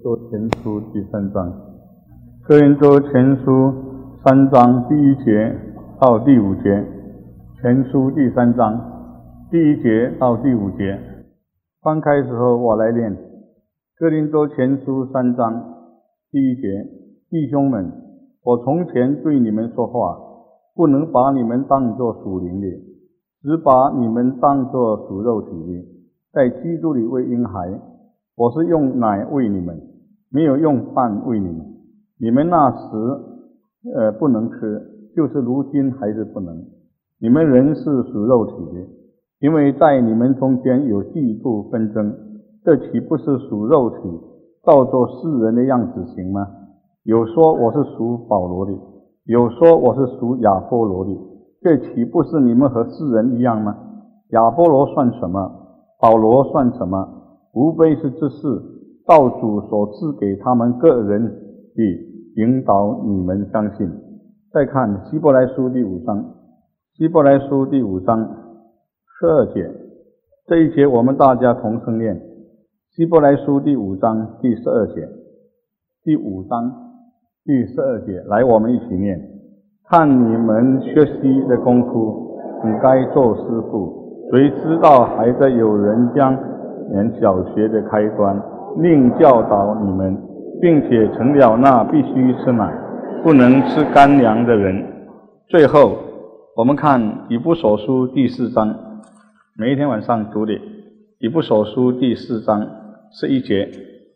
多前书第3章，哥林多前书3章第1节到第5节，前书第3章第1节到第5节。翻开的时候我来念，哥林多前书3章第1节，弟兄们，我从前对你们说话，不能把你们当作属灵的，只把你们当作属肉体的，在基督里为婴孩。我是用奶喂你们，没有用饭喂你们。你们那时不能吃，就是如今还是不能。你们人是属肉体的，因为在你们中间有嫉妒纷争，这岂不是属肉体，照作世人的样子行吗？有说我是属保罗的，有说我是属亚波罗的，这岂不是你们和世人一样吗？亚波罗算什么？保罗算什么？无非是这事，道主所赐给他们个人的引导你们相信。再看希伯来书第5章，希伯来书第5章12节，这一节我们大家同声念。希伯来书第5章第12节，第5章第12节，来我们一起念。看你们学习的功夫，你该做师傅，谁知道还在有人将小学的开端另教导你们，并且成了那必须吃奶不能吃干粮的人。最后我们看以弗所书第4章，每一天晚上读的以弗所书第4章11节，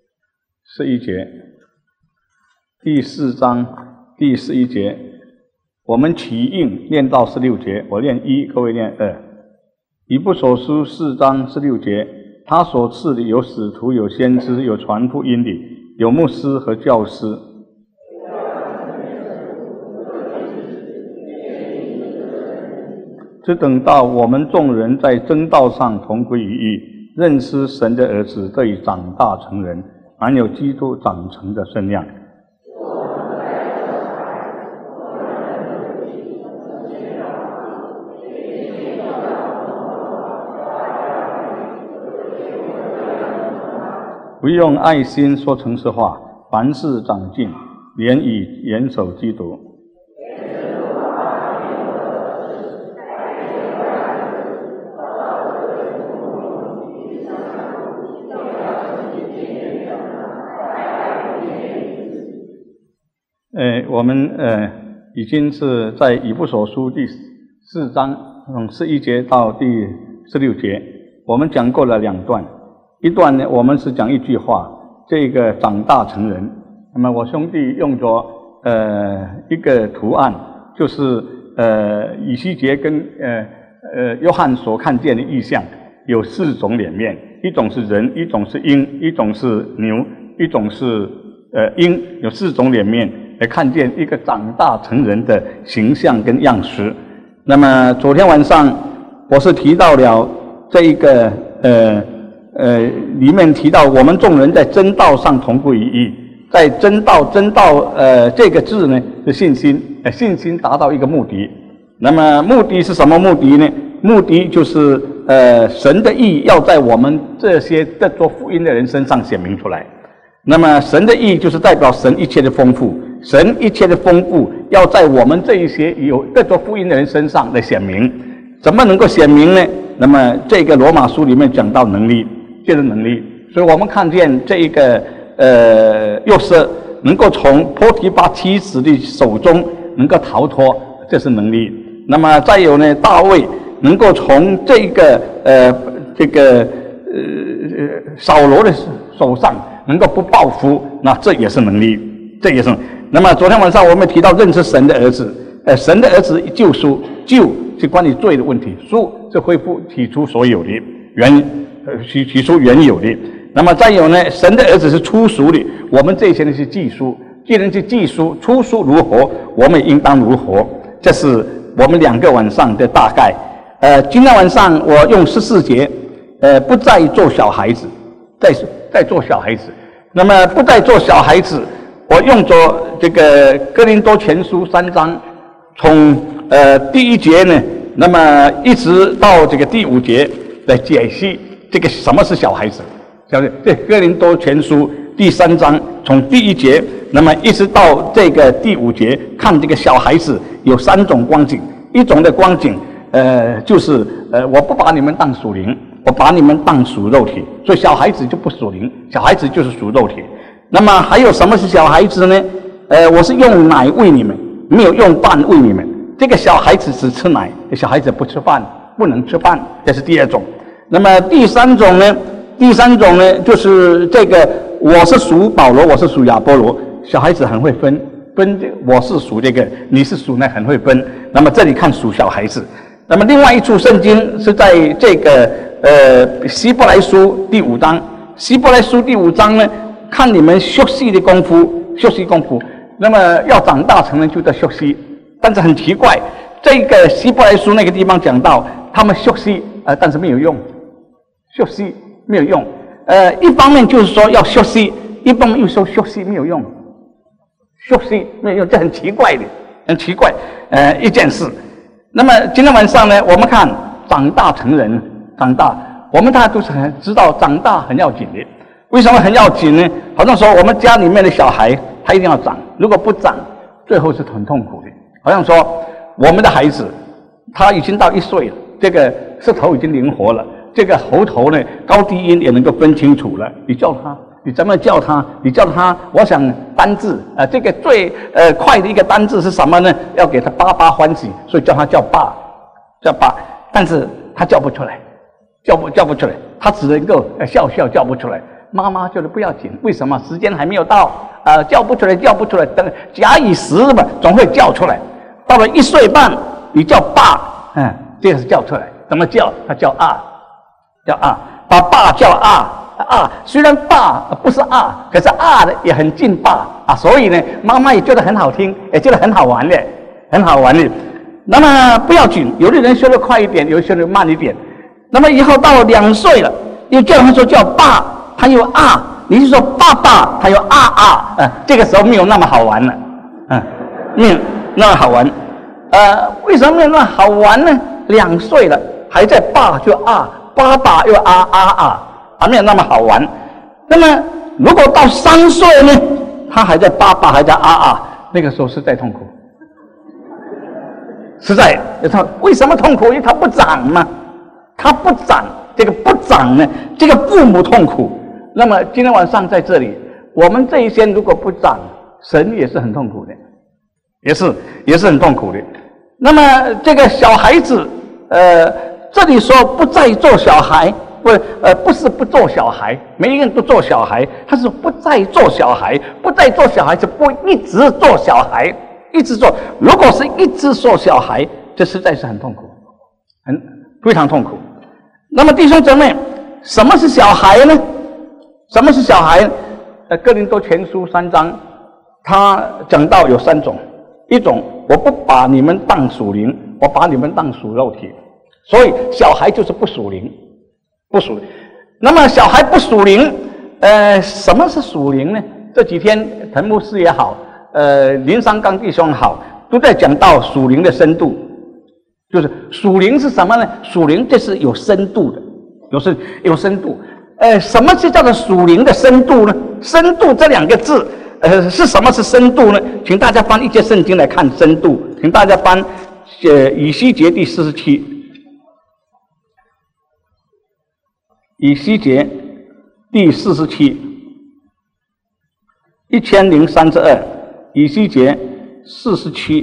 第4章第11节，我们起印念到16节，我念1，各位念2。以弗所书4章16节，他所赐的有使徒，有先知，有传福音的，有牧师和教师。只等到我们众人在真道上同归于一，认识神的儿子，得以长大成人，满有基督长成的身量。不用爱心说诚实话，凡事长进，连以严守基督。我们已经是在以弗所书第4章从11节到第16节，我们讲过了2段。一段呢，我们是讲一句话，这个长大成人。那么我兄弟用着一个图案，就是以西结跟约翰所看见的异象，有4种脸面，一种是人，一种是鹰，一种是牛，一种是鹰，有4种脸面来看见一个长大成人的形象跟样式。那么昨天晚上我是提到了这一个里面提到我们众人在真道上同归于一，在真道这个字呢是信心，信心达到一个目的。那么目的是什么目的呢？目的就是神的义要在我们这些在做福音的人身上显明出来。那么神的义就是代表神一切的丰富，神一切的丰富要在我们这一些有在做福音的人身上来显明。怎么能够显明呢？那么这个罗马书里面讲到能力，借着能力，所以我们看见这一个约瑟能够从波提巴妻子的手中能够逃脱，这是能力。那么再有呢，大卫能够从这个扫罗的手上能够不报复，那这也是能力，这也是。那么昨天晚上我们提到认识神的儿子，神的儿子救赎，救是关于罪的问题，赎是恢复起初所有的起初原有的。那么再有呢，神的儿子是初熟的，我们这些人是寄书，既然是寄书，初熟如何，我们也应当如何。这是我们2个晚上的大概。今天晚上我用14节，不再做小孩子，再做小孩子。那么不再做小孩子，我用着这个哥林多前书3章，从第1节呢，那么一直到这个第5节来解析这个什么是小孩子。这哥林多前书第3章从第1节，那么一直到这个第5节，看这个小孩子有3种光景。一种的光景，就是我不把你们当属灵，我把你们当属肉体，所以小孩子就不属灵，小孩子就是属肉体。那么还有什么是小孩子呢？我是用奶喂你们，没有用饭喂你们。这个小孩子只吃奶，小孩子不吃饭，不能吃饭，这是第2种。那么第3种呢？第3种呢，就是这个我是属保罗，我是属亚波罗，小孩子很会分我是属这个，你是属那，很会分。那么这里看属小孩子。那么另外一处圣经是在这个希伯来书第5章，希伯来书第5章呢，看你们学习的功夫，学习功夫。那么要长大成人就得学习，但是很奇怪，这个希伯来书那个地方讲到他们学习，但是没有用，学习没有用。一方面就是说要学习，一方面又说学习没有用。学习没有用，这很奇怪的，很奇怪，一件事。那么今天晚上呢，我们看长大成人，长大，我们大家都是很知道长大很要紧的。为什么很要紧呢？好像说我们家里面的小孩他一定要长，如果不长，最后是很痛苦的。好像说我们的孩子他已经到1岁了，这个舌头已经灵活了，这个喉头呢高低音也能够分清楚了，你叫他。你怎么叫他？你叫他，我想单字这个最快的一个单字是什么呢？要给他爸爸欢喜，所以叫他叫爸，叫爸。但是他叫不出来，叫不出来，他只能够笑叫不出来。妈妈觉得不要紧，为什么？时间还没有到，叫不出来，等假以时日嘛，总会叫出来。到了1岁半，你叫爸，这个是叫出来。怎么叫？他叫啊，叫啊，把爸叫啊。虽然爸不是啊，可是啊的也很近爸所以呢，妈妈也觉得很好听，也觉得很好玩的，很好玩的。那么不要紧，有的人学得快一点，有的学得慢一点。那么以后到了2岁了，又叫他说叫爸，他又啊，你是说爸爸，他又这个时候没有那么好玩了，没有那么好玩。为什么没有那么好玩呢？2岁了，还在爸就爸爸又没有那么好玩。那么如果到3岁呢，他还在爸爸还在那个时候实在痛苦，实在他为什么痛苦？因为他不长嘛，他不长，这个不长呢，这个父母痛苦。那么今天晚上在这里，我们这一些如果不长，神也是很痛苦的，也是很痛苦的。那么这个小孩子，这里说不再做小孩，不是不做小孩，每一个人都做小孩，他是不再做小孩，不再做小孩是不一直做小孩，一直做。如果是一直做小孩，这实在是很痛苦，非常痛苦。那么弟兄姊妹，什么是小孩呢？什么是小孩？哥林多前书3章，他讲到有3种，一种我不把你们当属灵，我把你们当属肉体，所以小孩就是不属灵，不属灵。那么小孩不属灵，什么是属灵呢？这几天陈牧师也好，林三刚弟兄好，都在讲到属灵的深度。就是属灵是什么呢？属灵这是有深度的，有深度。什么是叫做属灵的深度呢？深度这2个字，是什么是深度呢？请大家翻一节圣经来看深度。请大家翻以西结第47，以西结第47 1032，以西结47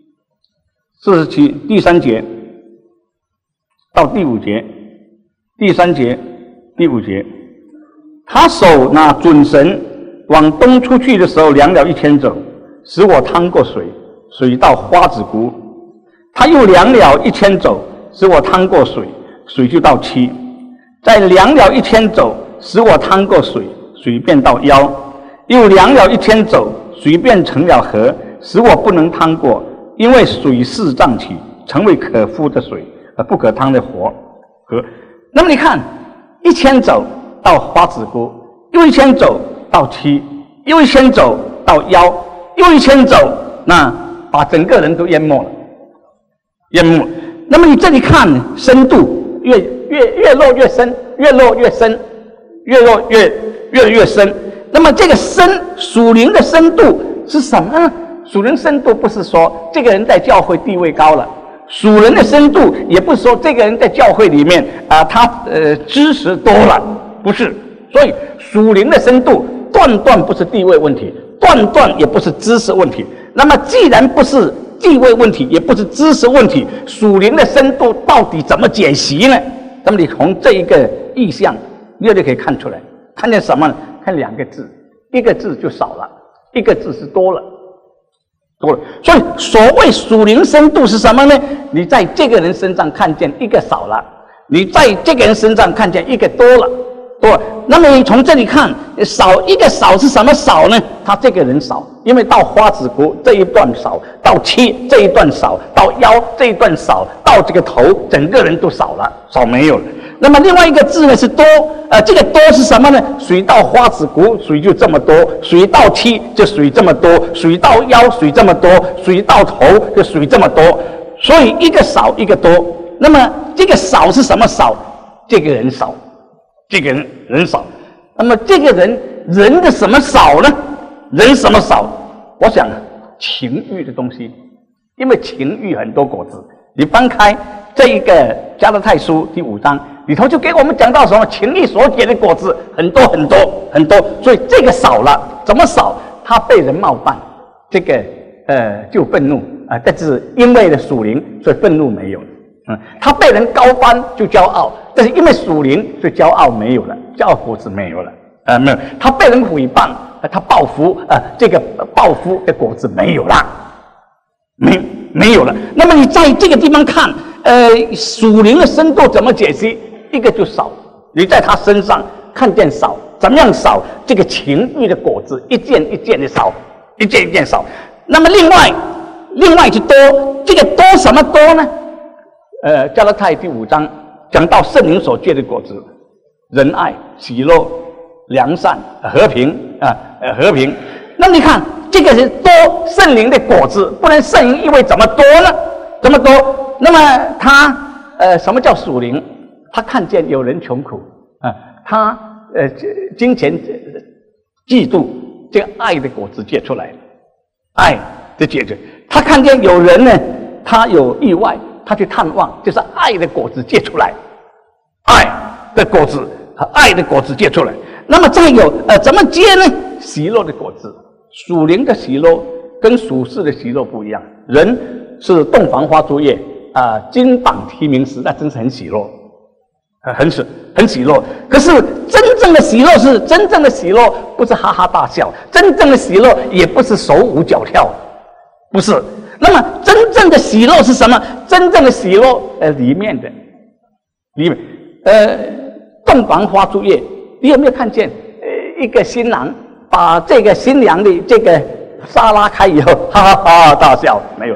第3节到第5节，第3节第5节，他手拿准绳往东出去的时候，量了1000肘，使我趟过水，水到花子谷。他又量了1000肘，使我趟过水，水就到7。再量了1000肘，使我趟过水，水便到腰。又量了1000肘，水便成了河，使我不能趟过，因为水势涨起，成为可夫的水，而不可趟的河。那么你看，1000肘到花子谷，又1000肘到7，又1000肘到腰，又1000肘，那把整个人都淹没了。那么你这里看深度越落越深，越落越深，越落越深。 那么这个属灵的深度是什么呢？属灵深度不是说这个人在教会地位高了，属灵的深度也不是说这个人在教会里面他知识多了，不是。所以属灵的深度断断不是地位问题，断断也不是知识问题。那么既然不是地位问题，也不是知识问题，属灵的深度到底怎么解析呢？那么你从这一个意象，你就可以看出来，看见什么呢？看2个字，一个字就少了，一个字是多了。所以所谓属灵深度是什么呢？你在这个人身上看见一个少了，你在这个人身上看见一个多了。那么你从这里看，一个少是什么少呢？他这个人少，因为到花子骨这一段少，到膝这一段少，到腰这一段少，到这个头整个人都少了，少没有了。那么另外一个字呢是多，这个多是什么呢？水到花子骨水就这么多，水到膝就水这么多，水到腰水这么多，水到头就水这么多，所以一个少一个多。那么这个少是什么少？这个人少，这个人少。那么这个人的什么少呢？人什么少？我想情欲的东西，因为情欲很多果子。你翻开这一个加拉太书第5章里头，就给我们讲到什么情欲所结的果子很多很多很多，所以这个少了，怎么少？他被人冒犯，这个就愤怒但是因为的属灵，所以愤怒没有了。他被人高翻就骄傲，但是因为属灵，所以骄傲没有了，骄傲果子没有了。没有，他被人诽谤，他报复，这个报复的果子没有了，没有了。那么你在这个地方看，属灵的深度怎么解析？一个就少，你在他身上看见少，怎么样少？这个情欲的果子一件一件的少，一件一件少。那么另外就多，这个多什么多呢？加拉太第5章讲到圣灵所结的果子，仁爱、喜乐、良善、和平和平。那你看这个是多圣灵的果子，不然圣灵意味怎么多呢？怎么多？那么他什么叫属灵？他看见有人穷苦他金钱嫉妒，这个爱的果子结出来，爱的结出。他看见有人呢，他有意外，他去探望，就是爱的果子结出来，爱的果子和爱的果子结出来。那么再有怎么结呢？喜乐的果子，属灵的喜乐跟属世的喜乐不一样。人是洞房花烛夜金榜题名时，那真是很喜乐，很喜乐。可是真正的喜乐是真正的喜乐，不是哈哈大笑，真正的喜乐也不是手舞脚跳，不是。那么真正的喜乐是什么？真正的喜乐里面洞房花烛夜，你有没有看见一个新郎把这个新娘的这个纱拉开以后，哈哈哈大笑？没有，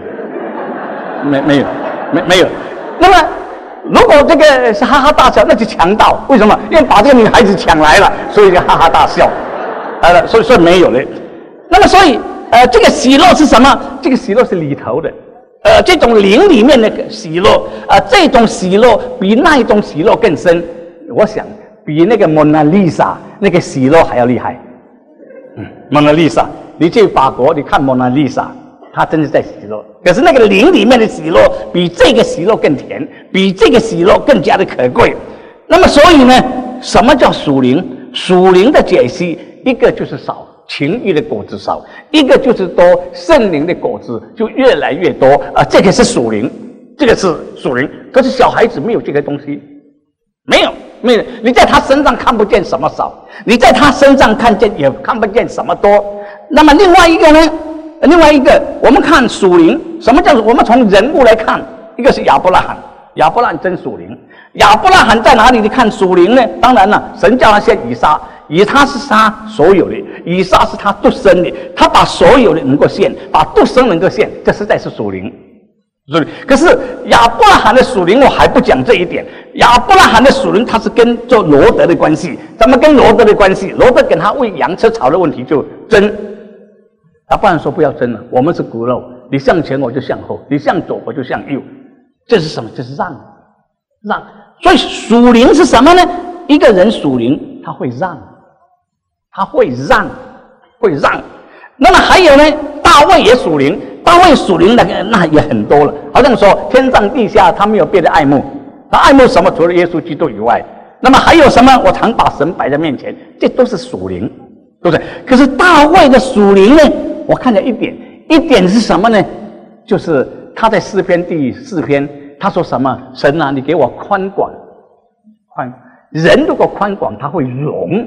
没有。那么如果这个是哈哈大笑，那就强盗。为什么？因为把这个女孩子抢来了，所以就哈哈大笑。所以没有了。那么所以这个喜乐是什么？这个喜乐是里头的，这种灵里面的喜乐，这种喜乐比那一种喜乐更深。我想比那个蒙娜丽莎那个喜乐还要厉害。蒙娜丽莎，你去法国，你看蒙娜丽莎，她真是在喜乐。可是那个灵里面的喜乐，比这个喜乐更甜，比这个喜乐更加的可贵。那么所以呢，什么叫属灵？属灵的解析，一个就是少。情欲的果子少，一个就是多，圣灵的果子就越来越多这个是属灵，这个是属灵。可是小孩子没有这个东西，没有，你在他身上看不见什么少，你在他身上看见也看不见什么多。那么另外一个呢？另外一个，我们看属灵，什么叫我们从人物来看？一个是亚伯拉罕，亚伯拉罕真属灵。亚伯拉罕在哪里看属灵呢？当然了，神叫他献以撒。以他是他所有的，以撒是他独生的，他把所有的能够献，把独生能够献，这实在是属灵。可是亚伯拉罕的属灵我还不讲这一点。亚伯拉罕的属灵他是跟做罗德的关系，怎么跟罗德的关系？罗德跟他喂羊吃草的问题就争，亚伯拉罕说不要争了，我们是骨肉，你向前我就向后，你向左我就向右，这是什么？这是让。所以属灵是什么呢？一个人属灵他会让。 他会让。那么还有呢，大卫也属灵，大卫属灵那也很多了，好像说天上地下他没有别的爱慕，他爱慕什么？除了耶稣基督以外，那么还有什么？我常把神摆在面前，这都是属灵，对不对？可是大卫的属灵呢，我看见一点是什么呢？就是他在诗篇第4篇，他说什么？神啊，你给我宽广。人如果宽广，他会容。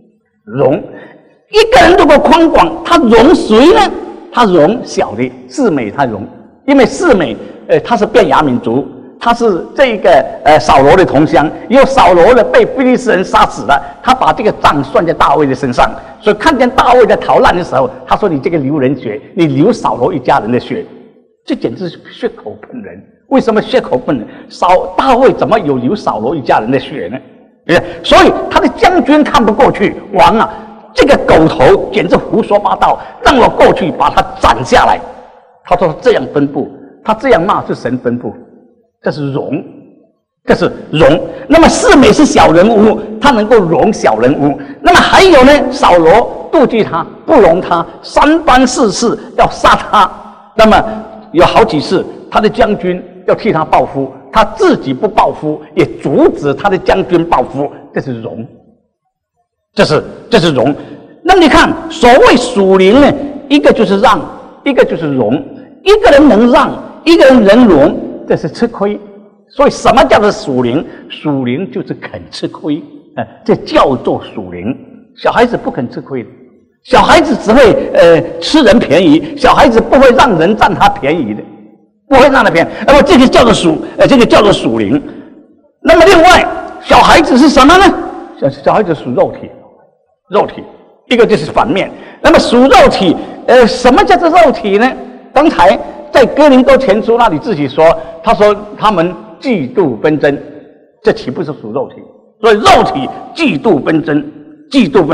一个人如果宽广，他容谁呢？他容小的示每，他容，因为示每，他是便雅悯族，他是这个扫罗的同乡，因为扫罗呢被非利士人杀死了，他把这个账算在大卫的身上，所以看见大卫在逃难的时候，他说：“你这个流人血，你流扫罗一家人的血。”这简直是血口喷人。为什么血口喷人？大卫怎么有流扫罗一家人的血呢？所以他的将军看不过去，王啊，这个狗头简直胡说八道，让我过去把他斩下来。他说这样吩咐，他这样骂是神吩咐，这是容。那么示每是小人物，他能够容小人物。那么还有呢，扫罗妒忌他，不容他，三番四次要杀他。那么有好几次，他的将军要替他报复，他自己不报复，也阻止他的将军报复，这是容。这是容。那么你看，所谓属灵呢，一个就是让，一个就是容。一个人能让，一个人能容，这是吃亏。所以什么叫做属灵？属灵就是肯吃亏，这叫做属灵。小孩子不肯吃亏的，小孩子只会吃人便宜，小孩子不会让人占他便宜的，不会让他便宜。那么这个叫做属灵。那么另外，小孩子是什么呢？小孩子属肉体，一个就是反面。那么属肉体，什么叫做肉体呢？刚才在哥林多前书那里自己说，他说他们嫉妒纷争，这岂不是属肉体？所以肉体嫉妒纷争，嫉妒，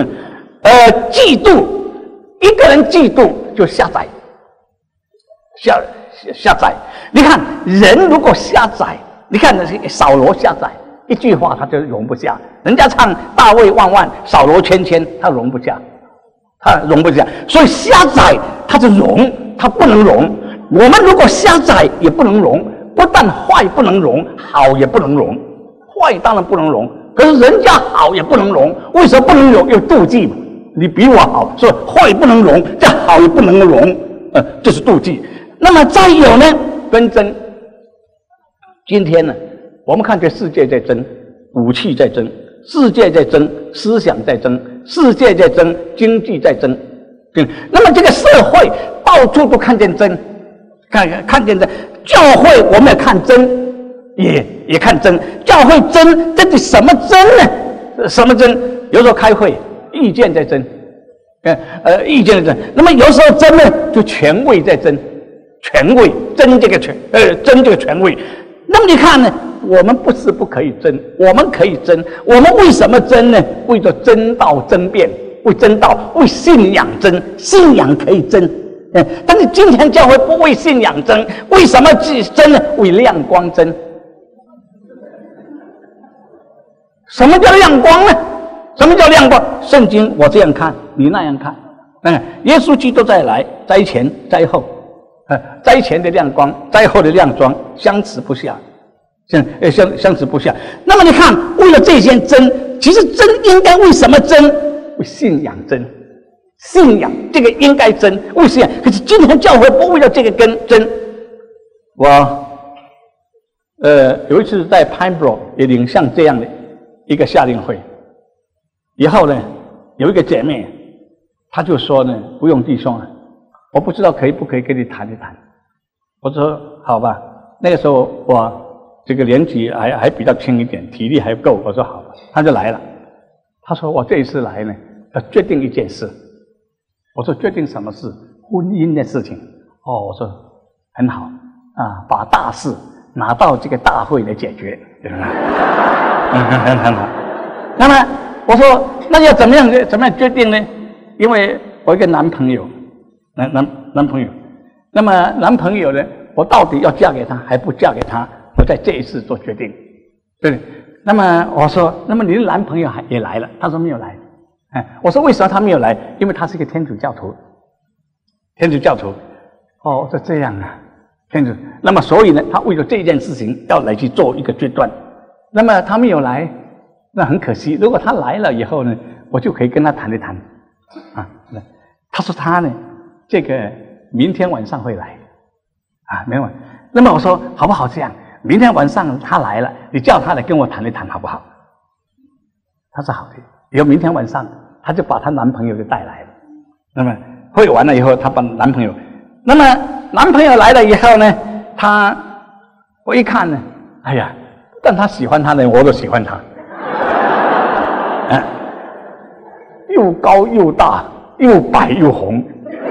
一个人嫉妒就下载，下载。你看人如果下载，你看扫罗下载一句话他就容不下，人家唱大卫万万，扫罗千千，他容不下。所以下载他就容，他不能容。我们如果下载也不能容，不但坏不能容，好也不能容。坏当然不能容，可是人家好也不能容。为什么不能容？有妒忌嘛，你比我好，所以坏不能容，这好也不能容，这是妒忌。那么再有呢，纷争。今天呢，我们看这世界在争，武器在争，世界在争，思想在争，世界在争，经济在争。那么这个社会到处都看见争，看见争。教会我们也看争，也看争。教会争，这是什么争呢？什么争？有时候开会，意见在争，意见在争。那么有时候争呢，就权位在争，权位争这个权位。那么你看呢？我们不是不可以争，我们可以争。我们为什么争呢？为了争道争辩，为信仰争，信仰可以争。但是今天教会不为信仰争，为什么去争呢？为亮光争。什么叫亮光呢？什么叫亮光？圣经我这样看，你那样看。耶稣基督再来，灾前灾后，灾前的亮光，灾后的亮光相持不下，相持不下。那么你看，为了这些争，其实争应该为什么争？为信仰争。信仰这个应该争，为信仰。可是今天教会不为了这个争。我有一次在 Pineborough 也领像这样的一个夏令会，以后呢，有一个姐妹，她就说呢，不用弟兄了，我不知道可不可以跟你谈一谈。我说好吧，那个时候我这个年纪还比较轻一点，体力还够。我说好吧，她就来了。她说我这一次来呢，要决定一件事。我说决定什么事？婚姻的事情。我说很好啊，把大事拿到这个大会来解决，很好。那么我说那要怎么样决定呢？因为我一个男朋友，男朋友，那么男朋友呢，我到底要嫁给他还不嫁给他？我在这一次做决定，对。那么我说，那么你的男朋友也来了？他说没有来。 我说为什么他没有来？因为他是一个天主教徒。天主教徒，哦，是这样啊，天主。那么所以呢，他为了这件事情要来去做一个决断。那么他没有来，那很可惜。如果他来了以后呢，我就可以跟他谈一谈。他说他呢，这个明天晚上会来，明天晚。那么我说好不好这样？明天晚上他来了，你叫他来跟我谈一谈好不好？他说好的。以后明天晚上，他就把她男朋友就带来了。那么会完了以后，她把男朋友，那么男朋友来了以后呢，我一看呢，哎呀，但他喜欢他呢，我都喜欢他。又高又大，又白又红。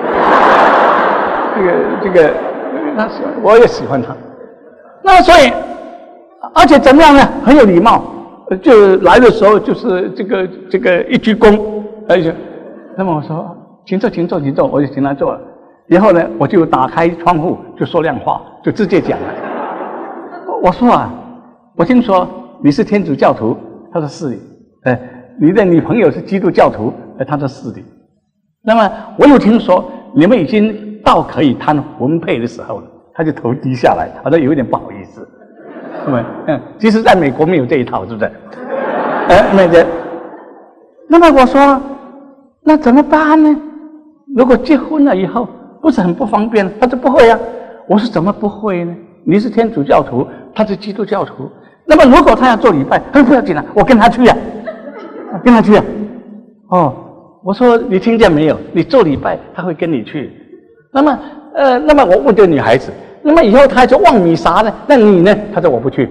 这个，我也喜欢他。那么所以，而且怎么样呢？很有礼貌。就来的时候就是这个一鞠躬，那么我说请坐，我就请他坐了。然后呢，我就打开窗户就说亮话，就直接讲了。我说我听说你是天主教徒，他说是的。你的女朋友是基督教徒，他说是的。那么我又听说你们已经到可以谈婚配的时候了，他就头低下来，好像有一点不好意思。其实在美国没有这一套，是不是？没的。那么我说，那怎么办呢？如果结婚了以后，不是很不方便？他说不会啊。我说怎么不会呢？你是天主教徒，他是基督教徒。那么如果他要做礼拜，他说不要紧了，我跟他去啊，跟他去啊。我说你听见没有？你做礼拜，他会跟你去。那么我问这个女孩子。那么以后他就望弥撒呢？那你呢？他说我不去，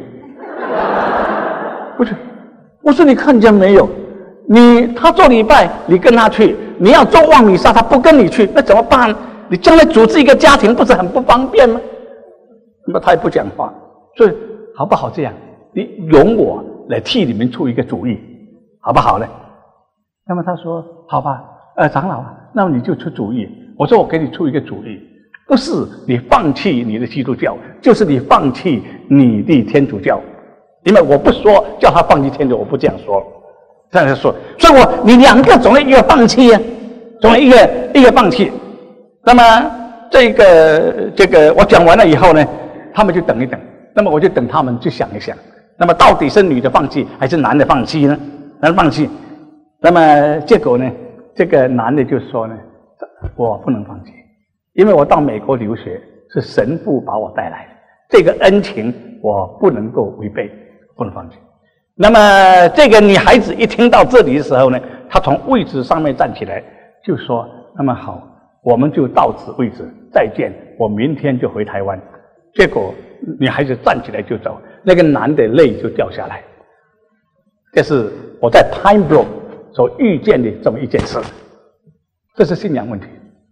不去。我说你看见没有？他做礼拜，你跟他去；你要做望弥撒，他不跟你去，那怎么办？你将来组织一个家庭，不是很不方便吗？那么他也不讲话，所以好不好这样？你容我来替你们出一个主意，好不好呢？那么他说好吧，长老啊，那么你就出主意。我说我给你出一个主意。不是你放弃你的基督教，就是你放弃你的天主教。因为我不说叫他放弃天主，我不这样说，这样说。所以你两个总有一个放弃啊，总有一个放弃。那么这个我讲完了以后呢，他们就等一等。那么我就等他们去想一想，那么到底是女的放弃还是男的放弃呢？男的放弃。那么结果呢，这个男的就说呢，我不能放弃。因为我到美国留学是神父把我带来的，这个恩情我不能够违背，不能放弃。那么这个女孩子一听到这里的时候呢，她从位置上面站起来，就说：“那么好，我们就到此为止，再见，我明天就回台湾。”结果女孩子站起来就走，那个男的泪就掉下来。这是我在 Time Block 所遇见的这么一件事，这是信仰问题。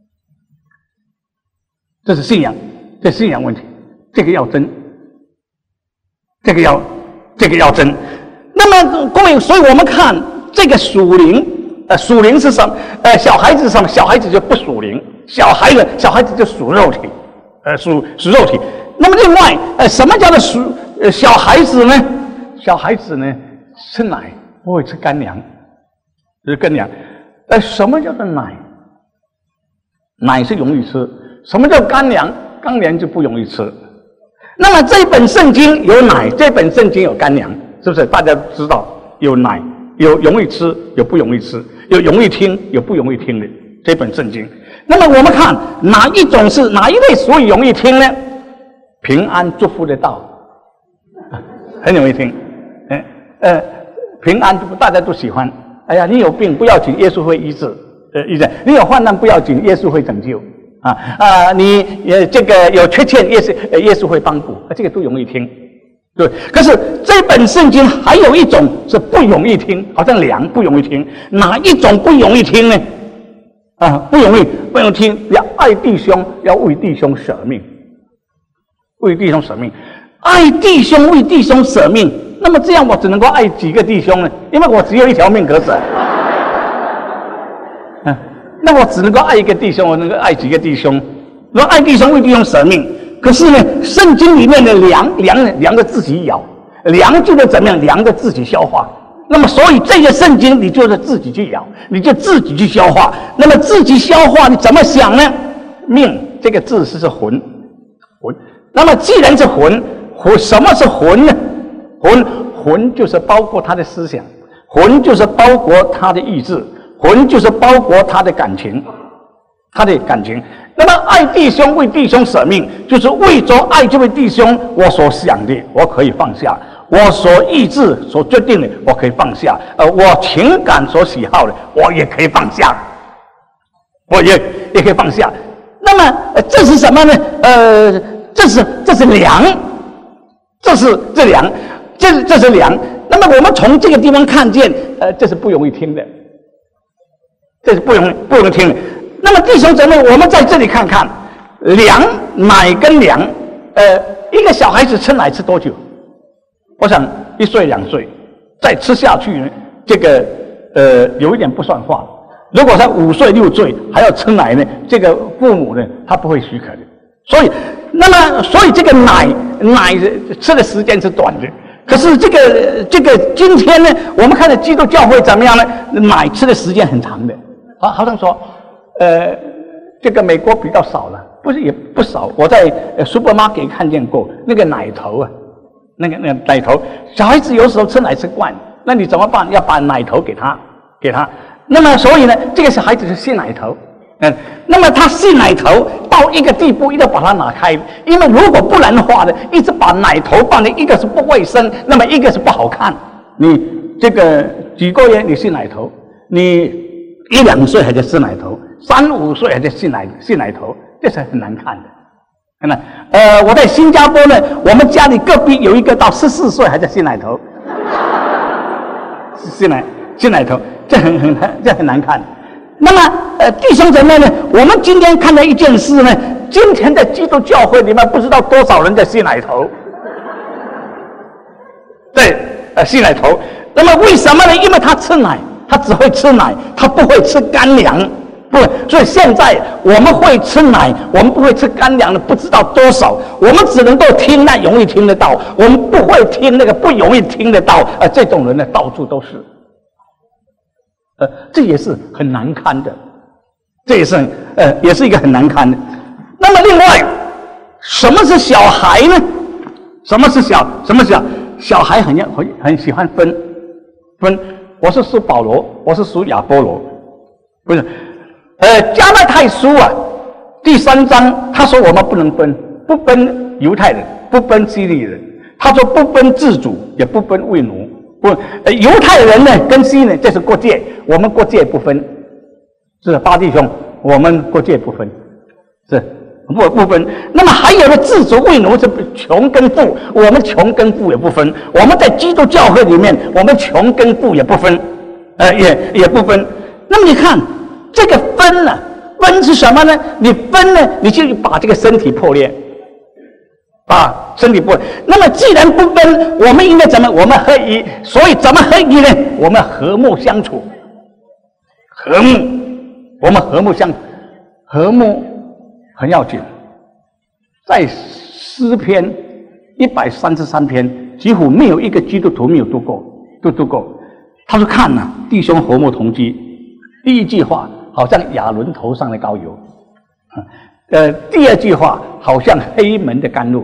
这是信仰，这信仰问题，这个要争，这个要争。那么各位，所以我们看这个属灵，属灵是什么？小孩子是什么？小孩子就不属灵，小孩子就属肉体，属肉体。那么另外，什么叫做小孩子呢？小孩子呢，吃奶不会吃干粮，就是干粮。什么叫做奶？奶是容易吃。什么叫干粮？干粮就不容易吃。那么这本圣经有奶，这本圣经有干粮，是不是？大家知道有奶，有容易吃，有不容易吃，有容易听，有不容易听的这本圣经。那么我们看哪一类所以容易听呢？平安祝福的道，很容易听。平安祝福大家都喜欢。哎呀，你有病不要紧，耶稣会医治。你有患难不要紧，耶稣会拯救。你这个有缺陷，耶稣会帮助，这个都容易听，对。可是这本圣经还有一种是不容易听，好像粮不容易听。哪一种不容易听呢？不容易听。要爱弟兄，要为弟兄舍命，为弟兄舍命，爱弟兄为弟兄舍命。那么这样我只能够爱几个弟兄呢？因为我只有一条命可舍。那我只能够爱一个弟兄，我能够爱几个弟兄？如果爱弟兄为弟兄舍命，可是呢，圣经里面的粮的自己咬，粮就得怎么样？粮的自己消化， 那么所以这个圣经你就是自己去咬，你就自己去消化。那么自己消化，你怎么想呢？命这个字是魂。那么既然是魂，什么是魂呢？魂就是包括他的思想，魂就是包括他的意志，魂就是包括他的感情，那么爱弟兄，为弟兄舍命，就是为着爱这位弟兄，我所想的我可以放下，我所意志所决定的我可以放下，我情感所喜好的我也可以放下，我也可以放下。那么这是什么呢？这是良，这是良。那么我们从这个地方看见，这是不容易听的，这是不容易听的。那么弟兄姊妹，我们在这里看看，奶跟粮，一个小孩子吃奶吃多久？我想1岁2岁，再吃下去呢，这个有一点不算话。如果他5岁6岁还要吃奶呢，这个父母呢他不会许可的。所以这个奶吃的时间是短的。可是这个今天呢，我们看到基督教会怎么样呢？奶吃的时间很长的。好像说，这个美国比较少了，也不少。我在supermarket 看见过那个奶头啊，那个奶头，小孩子有时候吃奶吃惯，那你怎么办？要把奶头给他。那么所以呢，这个小孩子就吸奶头。那么他吸奶头到一个地步，一定要把它拿开，因为如果不然的话呢，一直把奶头放的，一个是不卫生，那么一个是不好看。你这个几个月你吸奶头，你1、2岁还在吃奶头，3、5岁还在吸奶头，这是很难看的。我在新加坡呢，我们家里隔壁有一个到14岁还在吸奶头，吸奶头，这很难看。那么弟兄姊妹呢，我们今天看到一件事呢，今天的基督教会里面不知道多少人在吸奶头，对，吸奶头。那么为什么呢？因为他吃奶，他只会吃奶，他不会吃干粮，不，所以现在我们会吃奶，我们不会吃干粮的不知道多少，我们只能够听那容易听得到，我们不会听那个不容易听得到，这种人呢到处都是。这也是很难堪的，这也是一个很难堪的。那么另外，什么是小孩呢？什么小孩很喜欢分，我是属保罗，我是属亚波罗，不是。加拉太书啊，第3章他说我们不能分，不分犹太人，不分希利人，他说不分自主，也不分为奴。犹太人呢跟希呢，这是国界，我们国界不分，是8弟兄，我们国界不分，是不分。那么还有的自主为奴是穷跟富，我们穷跟富也不分。我们在基督教会里面，我们穷跟富也不分，也不分。那么你看这个分呢，分是什么呢？你分呢，你就把这个身体破裂。身体不分，那么既然不分，我们应该怎么？我们合一，所以怎么合一呢？我们和睦相处，我们和睦相处，和睦很要紧。在诗篇133篇，几乎没有一个基督徒没有读过。他说：“看呐，弟兄和睦同居。”第一句话好像亚伦头上的膏油，第二句话好像黑门的甘露。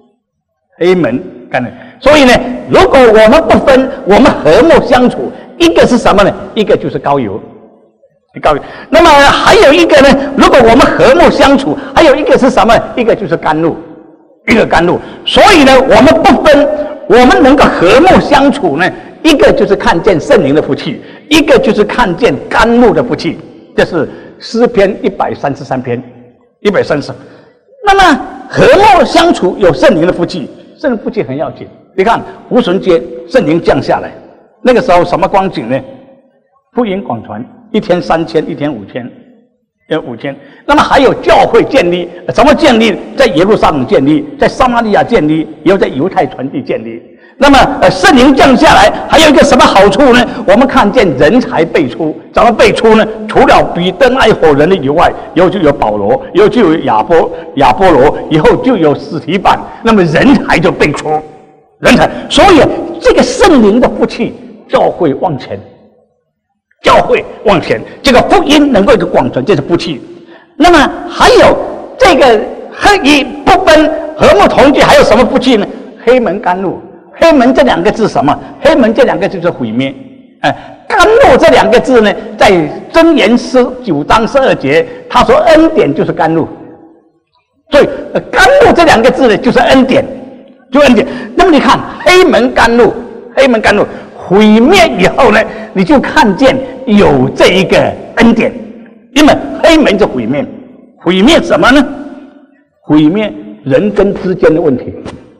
所以呢，如果我们不分，我们和睦相处，一个是什么呢？一个就是膏油。那么还有一个呢，如果我们和睦相处，还有一个是什么？一个就是甘露，所以呢，我们不分，我们能够和睦相处呢，一个就是看见圣灵的福气，一个就是看见甘露的福气。这是诗篇133篇130。那么和睦相处有圣灵的福气，圣灵福气很要紧。你看无神节圣灵降下来，那个时候什么光景呢？福音广传，1天3000，1天5000。那么还有教会建立，怎么建立？在耶路撒冷建立，在撒玛利亚建立，也有在犹太传地建立。那么圣灵降下来，还有一个什么好处呢？我们看见人才辈出，怎么辈出呢？除了彼得、爱火人的以外，以后就有保罗，以后就有亚波罗，以后就有司提反。那么人才就辈出，所以这个圣灵的福气教会往前，教会往前，这个福音能够一个广传，这是福气。那么还有这个不分和睦同居，还有什么福气呢？黑门甘露，黑门这两个字什么？黑门这两个字就是毁灭。甘露这两个字呢，在箴言9章12节，他说恩典就是甘露，所以甘露这两个字呢，就是恩典，就恩典。那么你看黑门甘露，黑门甘露毁灭以后呢，你就看见有这一个恩典，因为黑门就毁灭，毁灭什么呢？毁灭人跟之间的问题。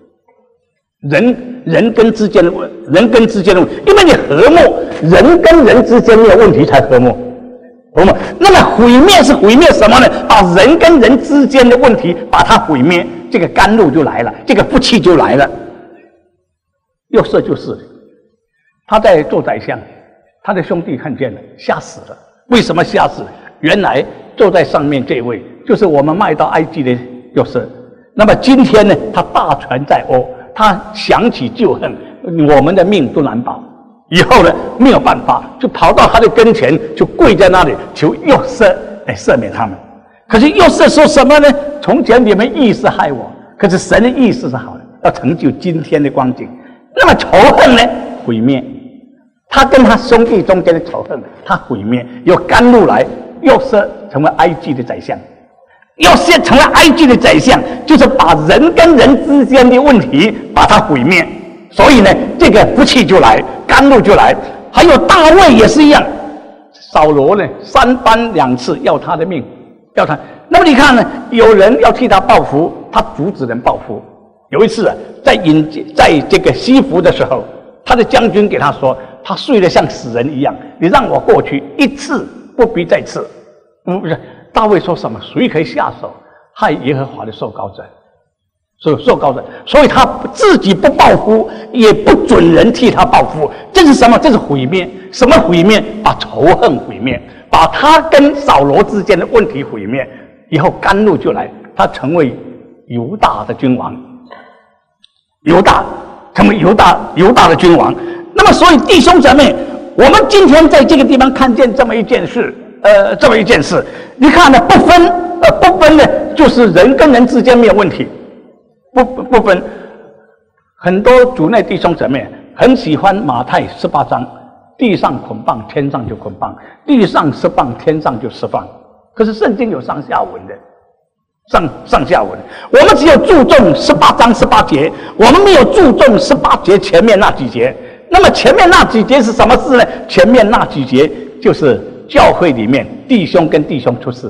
人跟之间的问题，因为你和睦，人跟人之间没有问题才和睦。那么毁灭是毁灭什么呢？把人跟人之间的问题把它毁灭，这个甘露就来了，这个福气就来了。约瑟就是他在做宰相，他的兄弟看见了，吓死了。为什么吓死？原来坐在上面这位就是我们卖到埃及的约瑟。那么今天呢，他大权在握，他想起旧恨，我们的命都难保。以后呢，没有办法，就跑到他的跟前，就跪在那里求约瑟来赦免他们。可是约瑟说什么呢？从前你们意是害我，可是神的意思是好的，要成就今天的光景。那么仇恨呢？毁灭。他跟他兄弟中间的仇恨，他毁灭。由甘露来，约瑟成为埃及的宰相。约瑟成为埃及的宰相，就是把人跟人之间的问题把它毁灭。所以呢，这个福气就来，甘露就来。还有大卫也是一样，扫罗呢3番2次要他的命，要他。那么你看呢，有人要替他报复，他阻止人报复。有一次在这个西服的时候，他的将军给他说，他睡得像死人一样，你让我过去一次，不必再次。不是，大卫说什么？谁可以下手害耶和华的受膏者？受膏者，所以他自己不报复，也不准人替他报复。这是什么？这是毁灭。什么毁灭？把仇恨毁灭，把他跟扫罗之间的问题毁灭。以后甘露就来，他成为犹大的君王。犹大成为犹大的君王。那么，所以弟兄姊妹，我们今天在这个地方看见这么一件事，你看呢，不分呢，就是人跟人之间没有问题。不分，很多主内弟兄姊妹很喜欢马太18章，地上捆绑，天上就捆绑；地上释放，天上就释放。可是圣经有上下文的，上下文。我们只有注重18章18节，我们没有注重18节前面那几节。那么前面那几节是什么事呢？前面那几节就是教会里面弟兄跟弟兄出事。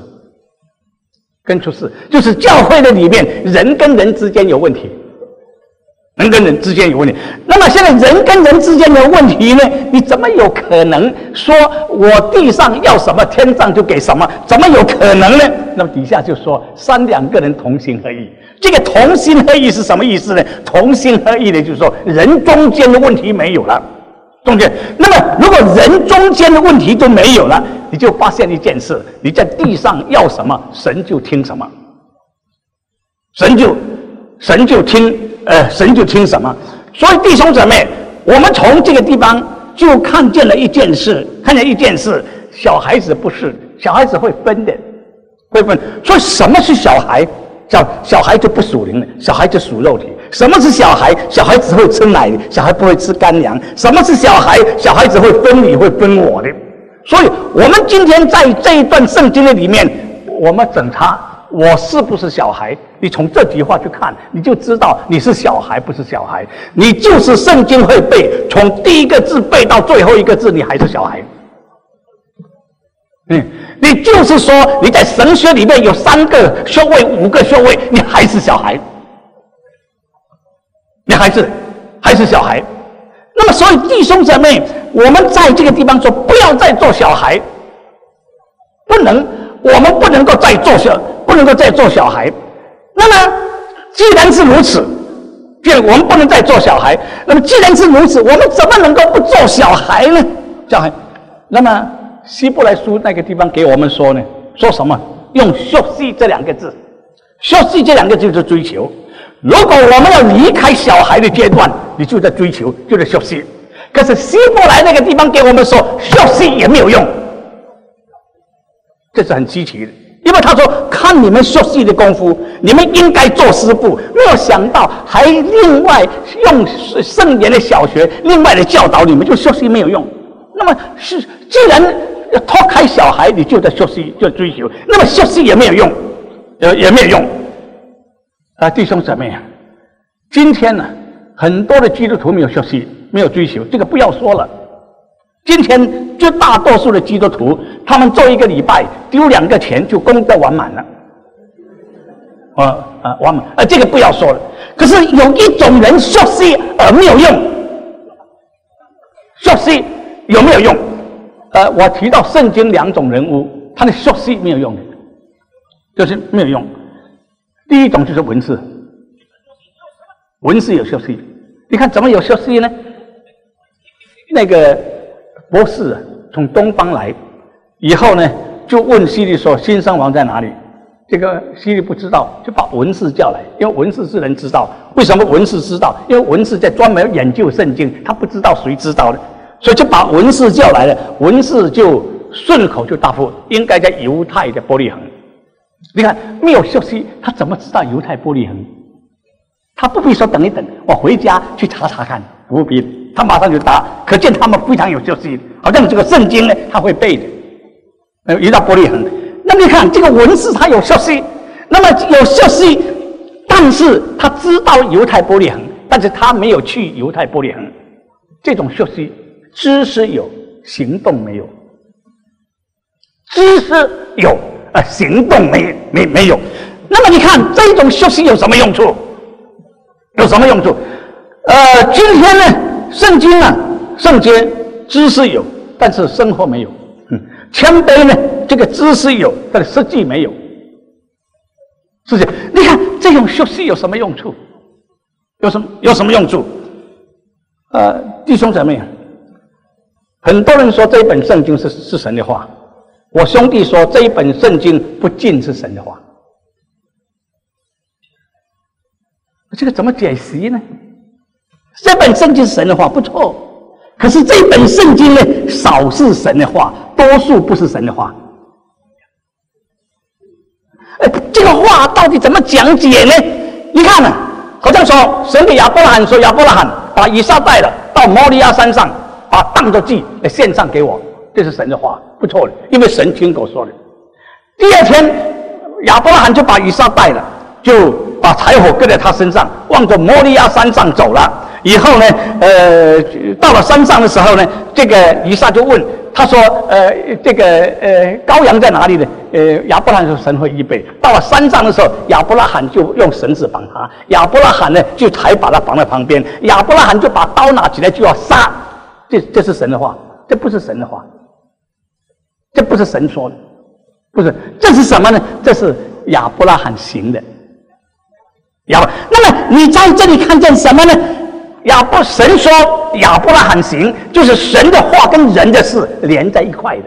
就是教会的里面人跟人之间有问题，人跟人之间有问题。那么现在人跟人之间的问题呢，你怎么有可能说我地上要什么天上就给什么？怎么有可能呢？那么底下就说3、2个人同心合意。这个同心合意是什么意思呢？同心合意的就是说人中间的问题没有了。那么如果人中间的问题都没有了，你就发现一件事，你在地上要什么，神就听什么，神就听什么。所以弟兄姊妹，我们从这个地方就看见了一件事，小孩子不是，小孩子会分的，会分。所以什么是小孩？小孩就不属灵了，小孩就属肉体。什么是小孩？小孩只会吃奶的，小孩不会吃干粮。什么是小孩？小孩子会分你，会分我的。所以我们今天在这一段圣经的里面，我们审查我是不是小孩，你从这句话去看，你就知道你是小孩不是小孩。你就是圣经会背，从第一个字背到最后一个字，你还是小孩。你就是说你在神学里面有3个修位5个修位，你还是小孩，你还是小孩。那么所以弟兄姊妹，我们在这个地方说不要再做小孩，我们不能够再做小孩。那么既然是如此，我们不能再做小孩，那么既然是如此，我们怎么能够不做小孩呢？小孩。那么希伯来书那个地方给我们说呢，说什么？用学习这2个字，学习这2个字就是追求。如果我们要离开小孩的阶段，你就在追求，就在学习。 可是希伯来那个地方给我们说休息也没有用，这是很稀奇的。因为他说看你们休息的功夫，你们应该做师傅，没有想到还另外用圣言的小学另外的教导你们，就休息没有用。那么是既然脱开小孩，你就在休息就追求，那么休息也没有用，也没有用。弟兄姊妹，今天呢，很多的基督徒没有休息，没有追求，这个不要说了。今天绝大多数的基督徒，他们做一个礼拜丢2个钱就功德完满了，完满。这个不要说了。可是有一种人休息而没有用，休息有没有用？我提到圣经2种人物，他的休息没有用的，就是没有用。第一种就是文士，文士有休息。你看怎么有休息呢？那个博士从东方来以后呢，就问希律说：“新生王在哪里？”这个希律不知道，就把文士叫来，因为文士是人知道。为什么文士知道？因为文士在专门研究圣经，他不知道谁知道的，所以就把文士叫来了。文士就顺口就答复：“应该在犹太的伯利恒。”你看没有休息，他怎么知道犹太伯利恒？他不必说等一等，我回家去查查看，不必。他马上就答，可见他们非常有休息，好像这个圣经呢，他会背的。犹大伯利恒，那你看这个文士他有休息，那么有休息，但是他知道犹太伯利恒，但是他没有去犹太伯利恒。这种休息，知识有，行动没有。知识有，行动没有。那么你看这种休息有什么用处？有什么用处？今天呢？圣经啊，圣洁知识有，但是生活没有。谦卑呢，这个知识有，但是实际没有。是这样，你看这种休息有什么用处？有什么用处？弟兄姊妹，很多人说这一本圣经是神的话，我兄弟说这一本圣经不尽是神的话。这个怎么解析呢？这本圣经是神的话不错，可是这本圣经呢，少是神的话，多数不是神的话。这个话到底怎么讲解呢？你看啊，好像说神给亚伯拉罕说：“亚伯拉罕，把以撒带了到摩利亚山上，把当作祭献上给我。”这是神的话，不错的，因为神亲口说的。第二天，亚伯拉罕就把以撒带了，就把柴火搁在他身上，往着摩利亚山上走了。以后呢，到了山上的时候呢，这个以撒就问他说：“这个羔羊在哪里呢？”亚伯拉罕说：“神会预备。”到了山上的时候，亚伯拉罕就用绳子绑他，亚伯拉罕呢就才把他绑在旁边，亚伯拉罕就把刀拿起来就要杀。这是神的话，这不是神的话，这不是神说的，不是，这是什么呢？这是亚伯拉罕行的。那么你在这里看见什么呢？神说亚伯拉罕行，就是神的话跟人的事连在一块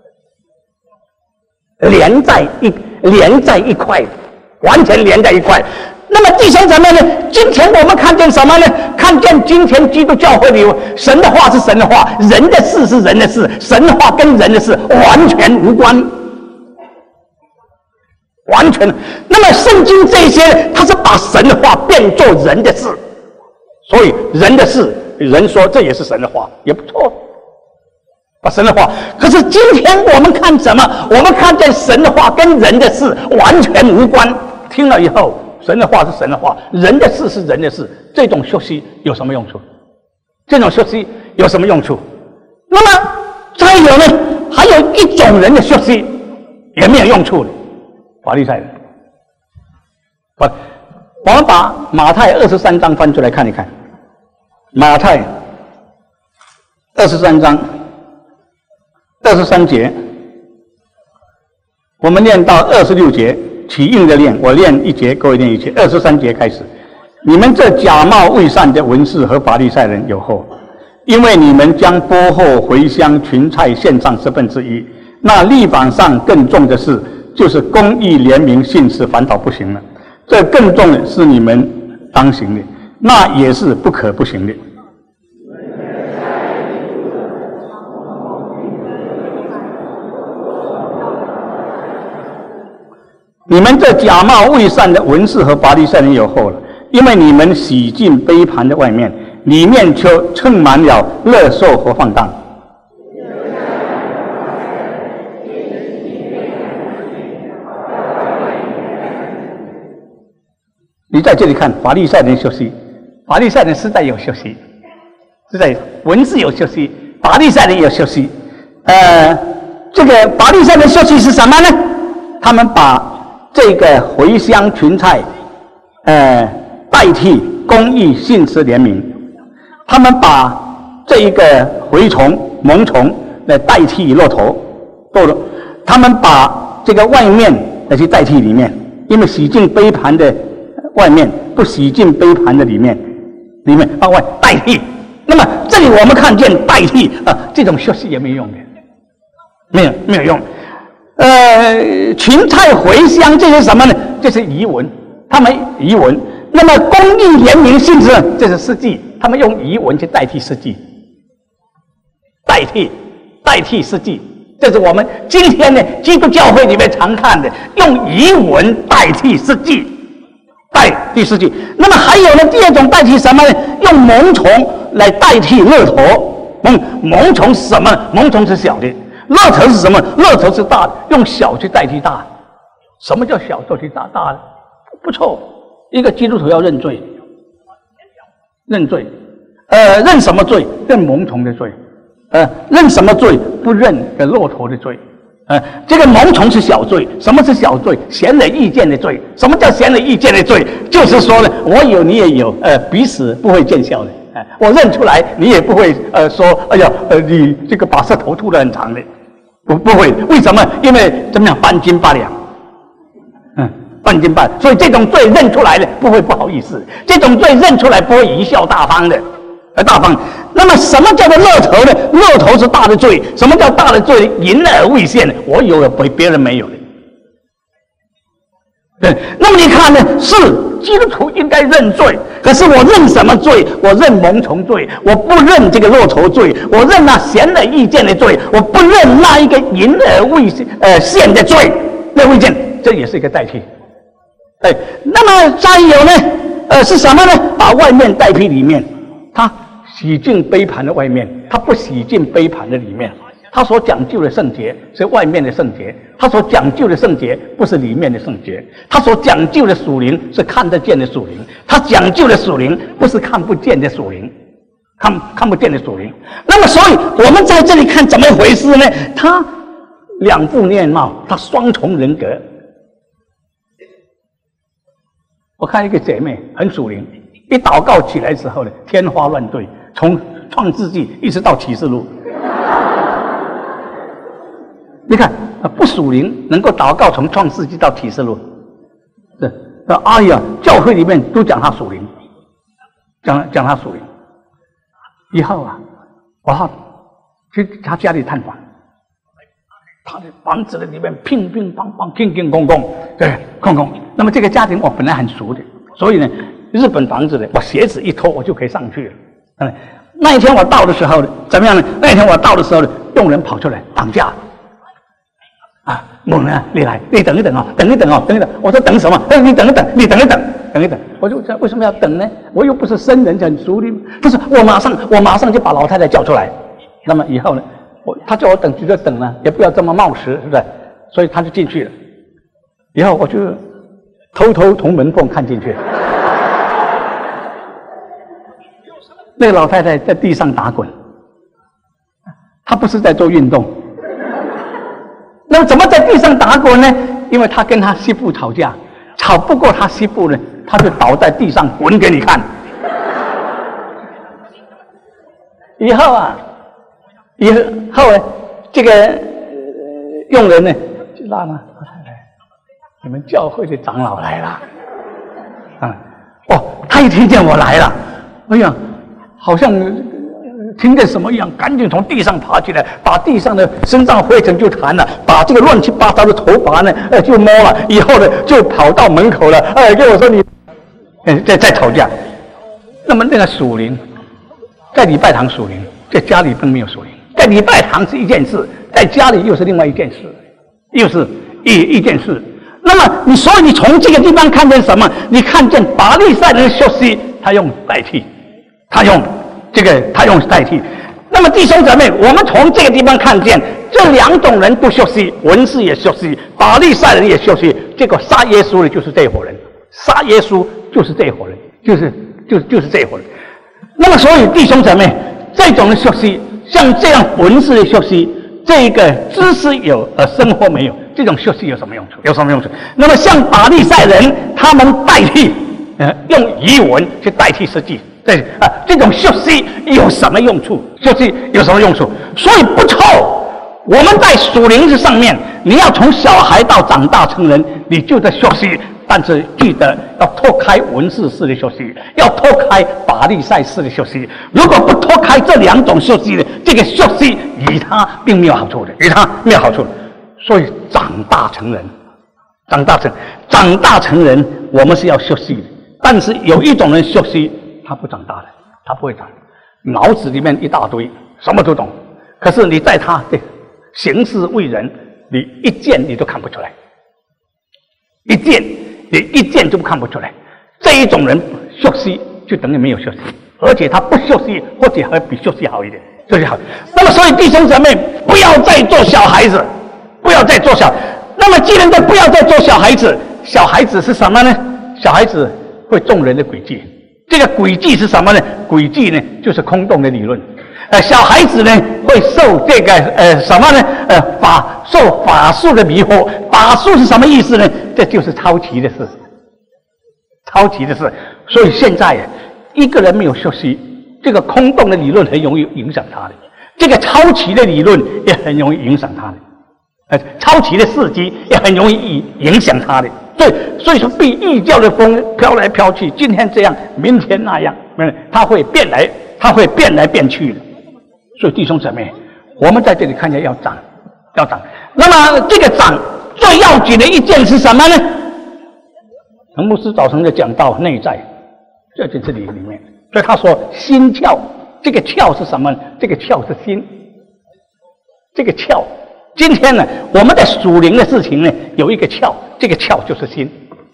的，连在一块，完全连在一块。那么弟兄姊妹呢？今天我们看见什么呢？看见今天基督教会里，神的话是神的话，人的事是人的事，神的话跟人的事完全无关。完全。那么圣经这些，它是把神的话变作人的事，所以人的事，人说这也是神的话，也不错。把神的话，可是今天我们看什么？我们看见神的话跟人的事完全无关。听了以后，神的话是神的话，人的事是人的事，这种休息有什么用处？这种休息有什么用处？那么再有呢，还有一种人的休息也没有用处的，法利赛人。我们把马太23章翻出来看一看，马太23章23节，我们念到26节，起应的念，我念一节，各位念一节。23节开始，你们这假冒伪善的文士和法利赛人有祸，因为你们将薄荷、茴香、芹菜献上1/10，那律法上更重的事，就是公义、怜悯、信实，反倒不行了。这更重的是你们当行的，那也是不可不行的。 你们这假冒伪善的文士和法利赛人有祸了，因为你们洗净杯盘的外面，里面却充满了勒索和放荡。你在这里看法利赛人休息，法利赛人实在有休息，实在文士有休息，法利赛人有休息。这个法利赛人休息是什么呢？他们把这个茴香芹菜，代替公义、信实、怜悯；他们把这一个蛔虫、虻虫来代替骆驼，他们把这个外面来去代替里面，因为洗净杯盘的外面不洗净杯盘的里面往外代替。那么这里我们看见代替这种休息也没用的，没有用。芹菜、茴香这是什么呢？这是遗文，他们遗文。那么公义、怜悯、信实，这是事迹，他们用遗文去代替事迹，代替事迹。这是我们今天呢基督教会里面常看的，用遗文代替事迹，代替事迹。那么还有呢，第二种代替什么呢？用虻虫来代替骆驼。虻虫是什么？虻虫是小的。骆驼是什么？骆驼是大的，用小去代替大。什么叫小代替大的？不错，一个基督徒要认罪，认罪，认什么罪？认虻虫的罪，认什么罪？不认骆驼的罪。这个虻虫是小罪。什么是小罪？显而易见的罪。什么叫显而易见的罪？就是说呢，我有你也有，彼此不会见效的。我认出来，你也不会说，哎呀，你这个把舌头吐得很长的。不会，为什么？因为怎么样，半斤八两，半斤半，所以这种罪认出来的不会不好意思，这种罪认出来不会贻笑大方的，大方。那么什么叫做骆驼呢？骆驼是大的罪。什么叫大的罪？隐而未现，我有了别人没有的。对，那么你看呢？是基督徒应该认罪，可是我认什么罪？我认虻虫罪，我不认这个骆驼罪，我认那显而易见的罪，我不认那一个隐而未现的罪，那未见，这也是一个代替。那么再有呢？是什么呢？把外面代替里面，他洗净杯盘的外面，他不洗净杯盘的里面。他所讲究的圣洁是外面的圣洁，他所讲究的圣洁不是里面的圣洁，他所讲究的属灵是看得见的属灵，他讲究的属灵不是看不见的属灵，看不见的属灵。那么所以我们在这里看怎么回事呢？他两副面貌，他双重人格。我看一个姐妹很属灵，一祷告起来之后呢，天花乱坠，从创世纪一直到启示录。你看，不属灵能够祷告从创世纪到启示录，哎呀，教会里面都讲他属灵，讲他属灵。以后我去他家里探访，他的房子的里面乒乒乓乓、乒乒乓乓，对，空空。那么这个家庭我本来很熟的，所以呢，日本房子的，我鞋子一脱我就可以上去了。那一天我到的时候怎么样呢？那一天我到的时候，佣人跑出来绑架。某人你来，你等一等哦，等一等。我说等什么？你等一等。我就为什么要等呢？我又不是生人很熟的。不是，我马上就把老太太叫出来。那么以后呢，他叫我等就等了，也不要这么冒失，是不是？所以他就进去了。以后我就偷偷从门缝看进去。那个老太太在地上打滚，她不是在做运动。那么怎么在地上打滚呢？因为他跟他媳妇吵架，吵不过他媳妇呢，他就倒在地上滚给你看。以后呢，这个佣人呢就拉了，你们教会的长老来了。他一听见我来了，哎呀，好像听见什么一样，赶紧从地上爬起来，把地上的身上灰尘就弹了，把这个乱七八糟的头发呢，就摸了，以后呢就跑到门口了，跟我说你，在吵架。那么那个属灵，在礼拜堂属灵，在家里并没有属灵，在礼拜堂是一件事，在家里又是另外一件事，又是一件事。 那么所以你从这个地方看见什么？你看见法利赛人的休息，他用代替，他用代替。那么弟兄姊妹，我们从这个地方看见这两种人都休息，文士也休息，法利赛人也休息。结果杀耶稣的就是这伙人，杀耶稣就是这伙人，就是这伙人。那么所以弟兄姊妹，这种的休息，像这样文士的休息，这个知识有而生活没有，这种休息有什么用处？有什么用处？那么像法利赛人，他们代替用遗文去代替实际。对这种休息有什么用处？休息有什么用处？所以不错，我们在属灵这上面，你要从小孩到长大成人，你就在休息，但是记得要脱开文士式的休息，要脱开法利赛式的休息。如果不脱开这两种休息的，这个休息与他并没有好处的，与他没有好处的。所以长大成人，我们是要休息的。但是有一种人休息，他不长大的，他不会长，脑子里面一大堆，什么都懂。可是你在他的行事为人，你一件你都看不出来，你一件就看不出来。这一种人休息就等于没有休息，而且他不休息，或者还比休息好一点，休息好。那么所以弟兄姊妹，不要再做小孩子，不要再做小。那么既然不要再做小孩子，小孩子是什么呢？小孩子会中人的诡计。这个诡计是什么呢？诡计呢，就是空洞的理论。小孩子呢，会受这个什么呢？受法术的迷惑。法术是什么意思呢？这就是抄袭的事，抄袭的事。所以现在一个人没有休息，这个空洞的理论很容易影响他的，这个抄袭的理论也很容易影响他的，抄袭的事迹也很容易影响他的。所以说被异教的风飘来飘去，今天这样，明天那样，它会变来变去的。所以弟兄姊妹，我们在这里看见要长。那么这个长最要紧的一件是什么呢？陈牧师早晨就讲到内在，这就是里面。所以他说心窍，这个窍是什么？这个窍是心，这个窍。今天呢，我们在属灵的事情呢，有一个窍，这个窍就是心，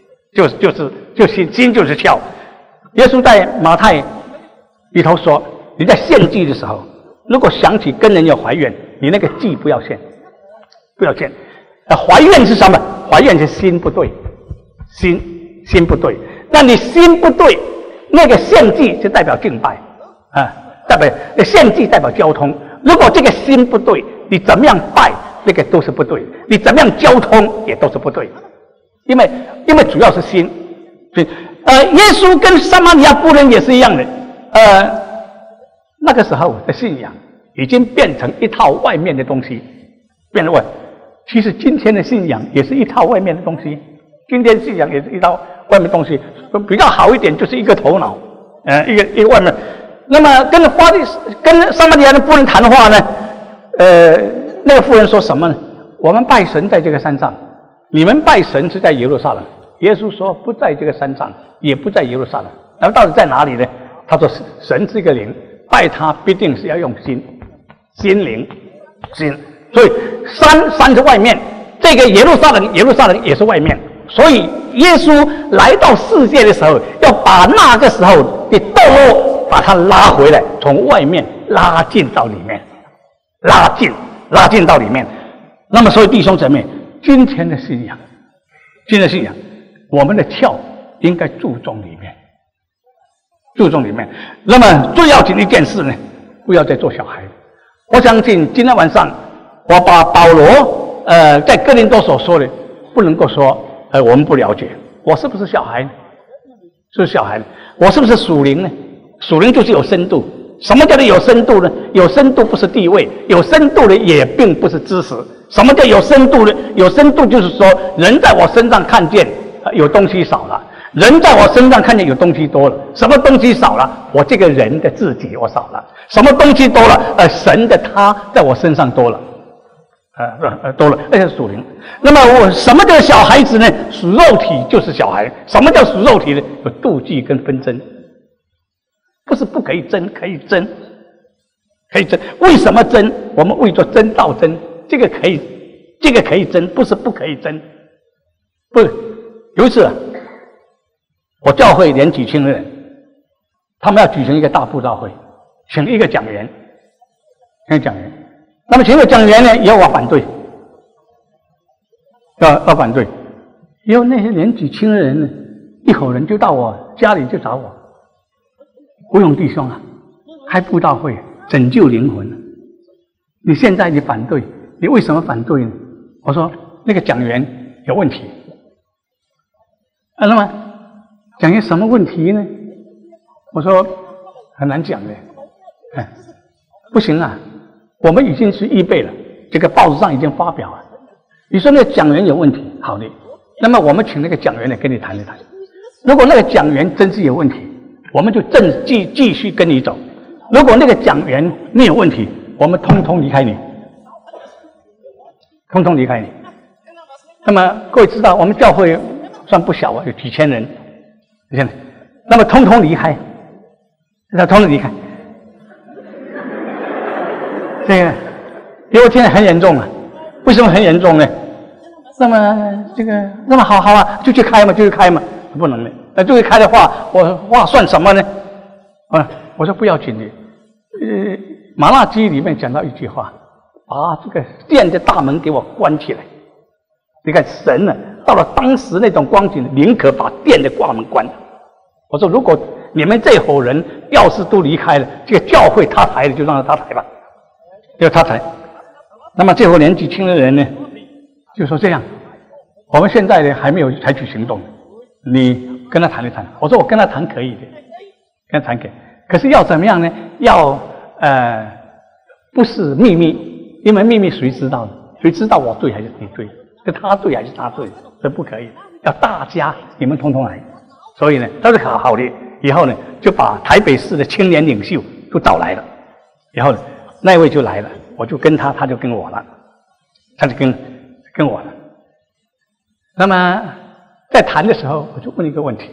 心就是窍。耶稣在马太里头说，你在献祭的时候，如果想起跟人有怀怨，你那个祭不要献，不要献。怀怨是什么？怀怨是心不对，心不对。那你心不对，那个献祭就代表敬拜代表献祭代表交通。如果这个心不对，你怎么样拜，那个都是不对；你怎么样交通也都是不对，因为主要是心。所以耶稣跟撒玛利亚妇人也是一样的。那个时候的信仰已经变成一套外面的东西，变成其实今天的信仰也是一套外面的东西。今天信仰也是一套外面的东西，比较好一点就是一个头脑，一个外面。那么跟撒玛利亚的妇人谈话呢，那个妇人说什么呢？我们拜神在这个山上，你们拜神是在耶路撒冷。耶稣说不在这个山上，也不在耶路撒冷。那么到底在哪里呢？他说神是一个灵，拜他必定是要用心灵。所以山是外面，这个耶路撒冷也是外面。所以耶稣来到世界的时候，要把那个时候的堕落把它拉回来，从外面拉进到里面，拉进到里面。那么所以弟兄姊妹，今天的信仰，我们的窍应该注重里面。那么最要紧的一件事呢，不要再做小孩。我相信今天晚上我把保罗在哥林多所说的，不能够说我们不了解，我是不是小孩呢？是小孩呢？我是不是属灵呢？属灵就是有深度。什么叫做有深度呢？有深度不是地位，有深度的也并不是知识。什么叫有深度呢？有深度就是说，人在我身上看见有东西少了，人在我身上看见有东西多了。什么东西少了？我这个人的自己我少了。什么东西多了？神的他在我身上多了。多了，那是属灵。那么什么叫小孩子呢？属肉体就是小孩。什么叫属肉体呢？有妒忌跟纷争。不是不可以争，可以争。为什么争？我们为着争道争，这个可以争，不是不可以争。 不是，有一次我教会连几千人，他们要举行一个大布道会，请一个讲员，请讲员。那么请个讲员呢，也要我反对，要反对。以后那些连几千的人呢，一伙人就到我家里就找我，吴勇弟兄啊，开布道会拯救灵魂，你现在你反对，你为什么反对呢？我说那个讲员有问题。那么讲员什么问题呢？我说很难讲的，不行啊，我们已经是预备了，这个报纸上已经发表了。你说那个讲员有问题，好的，那么我们请那个讲员来跟你谈一谈。如果那个讲员真是有问题，我们就继续跟你走；如果那个讲员没有问题，我们通通离开你，通通离开你。那么各位知道，我们教会算不小啊，有几千人，那么通通离开，通通离开。这个，因为现在很严重啊，为什么很严重呢？那么这个，那么好啊，就去开嘛，就去开嘛，不能的。那就去开的话，我话算什么呢？我说不要紧的。马拉基里面讲到一句话，把这个殿的大门给我关起来。你看神呢，到了当时那种光景，宁可把殿的挂门关。我说，如果你们这伙人要是都离开了，这个教会他抬了，就让他抬吧，就他抬。那么这伙年纪轻的人呢，就说这样，我们现在呢还没有采取行动，你跟他谈一谈。我说我跟他谈可以的，跟他谈可以，可是要怎么样呢？要不是秘密，因为秘密谁知道呢？谁知道我对还是你对？是他对还是他对？这不可以，要大家你们通通来。所以呢，他是好的。以后呢，就把台北市的青年领袖都找来了。然后呢，那位就来了，我就跟他，他就跟我了，他就跟我了。那么在谈的时候，我就问一个问题，